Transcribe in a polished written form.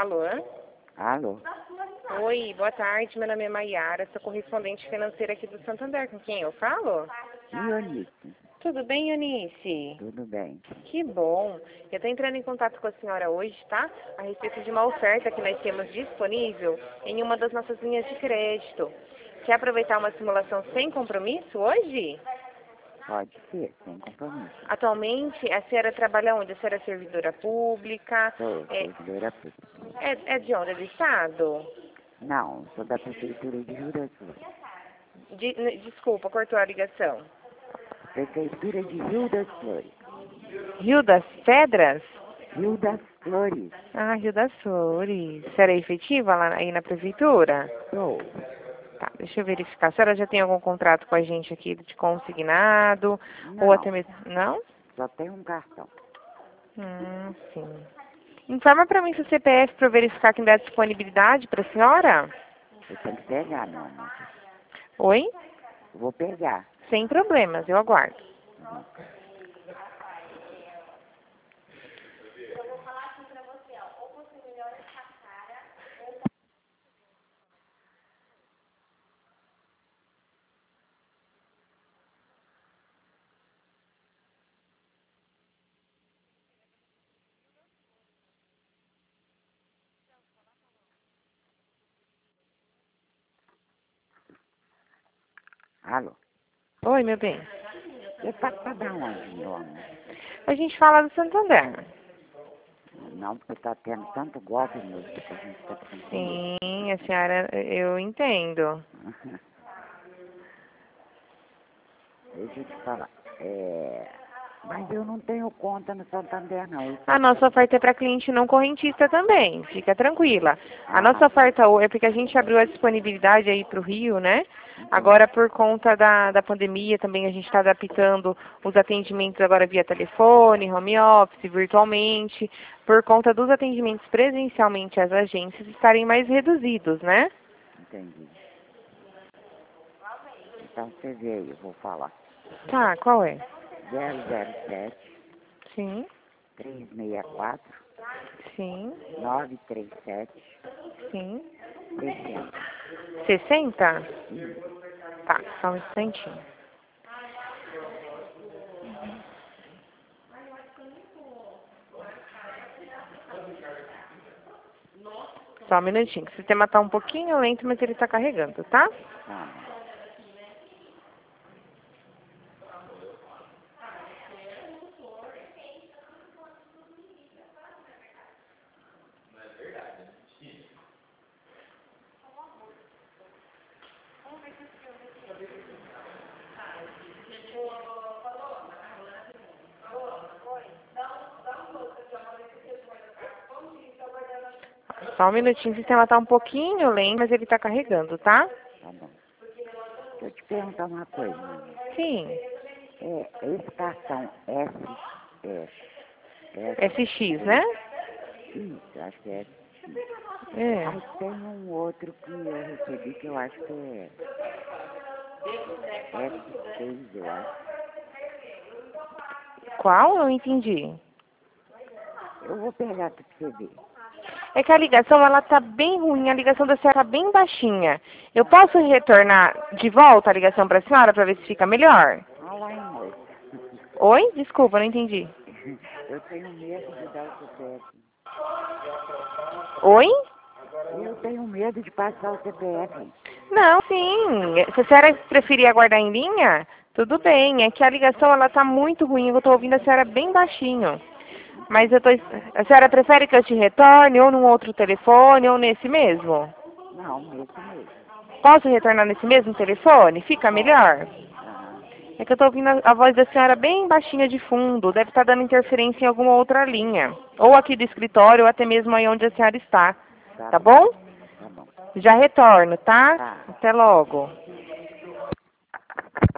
Alô? Alô? Oi, boa tarde. Meu nome é Maiara, sou correspondente financeira aqui do Santander. Com quem eu falo? Eunice, Tudo bem, Eunice? tudo bem? Que bom. Eu estou entrando em contato com a senhora hoje, tá? A respeito de uma oferta que nós temos disponível em uma das nossas linhas de crédito. Quer aproveitar uma simulação sem compromisso hoje? Pode ser, sem compromisso. Atualmente, a senhora trabalha onde? A senhora é servidora pública? Sou É, servidora pública. é de onde? É do Estado? Não, sou da Prefeitura de Rio das Flores. Desculpa, cortou a ligação. Prefeitura de Rio das Flores. Rio das Pedras? Rio das Flores. Ah, Rio das Flores. Será efetiva lá aí na prefeitura? Sou. Tá, deixa eu verificar. A senhora já tem algum contrato com a gente aqui de consignado? Não, Ou até mesmo... Não? só tenho um cartão. Sim. Informa para mim seu CPF para eu verificar quem dá disponibilidade para a senhora. Eu tenho que pegar, meu amor. Oi? Vou pegar. Sem problemas, eu aguardo. Alô? Oi, meu bem. Você pode pagar onde, meu amor? A gente fala do Santander. Não, porque tá tendo tanto golpe, meu, que a gente tá precisando. Sim, a senhora, eu entendo. Deixa eu te falar. Mas eu não tenho conta no Santander, não. A nossa oferta é para cliente não correntista também, fica tranquila. A nossa Ah, oferta é porque a gente abriu a disponibilidade aí para o Rio, né? Agora, por conta da pandemia, também a gente está adaptando os atendimentos agora via telefone, home office, virtualmente, por conta dos atendimentos presencialmente às agências estarem mais reduzidos, né? entendi. Então você vê aí, eu vou falar. Tá, qual é? 007 Sim, 364 sim, 937 sim. 60. 60? Tá, só um instantinho. Só um minutinho, o sistema tá um pouquinho lento, mas ele tá carregando, tá? Tá. Só um minutinho, o sistema tá um pouquinho lento, mas ele tá carregando, tá? Tá bom. Deixa eu te perguntar uma coisa, meu amor. Sim. Esse cartão SX, né? isso, acho que é SX. É. Mas tem um outro que eu recebi que eu acho que é S6, eu acho. Qual? Não entendi. Eu vou pegar aqui pra você ver. É que a ligação, ela tá bem ruim, a ligação da senhora tá bem baixinha. Eu posso retornar de volta a ligação pra senhora pra ver se fica melhor? Olha lá, hein, moça. Oi? Desculpa, não entendi. Eu tenho medo de dar o CPF. Oi? Eu tenho medo de passar o CPF. Não, sim. Se a senhora preferir aguardar em linha, tudo bem. É que a ligação, ela tá muito ruim, eu tô ouvindo a senhora bem baixinho. Mas a senhora prefere que eu te retorne ou num outro telefone ou nesse mesmo? Não, nesse mesmo. Posso retornar nesse mesmo telefone? Fica melhor? Aham. É que eu tô ouvindo a voz da senhora bem baixinha de fundo. Deve estar dando interferência em alguma outra linha. Ou aqui do escritório, ou até mesmo aí onde a senhora está. Tá bom? Tá bom. Já retorno, tá? Tá. Até logo.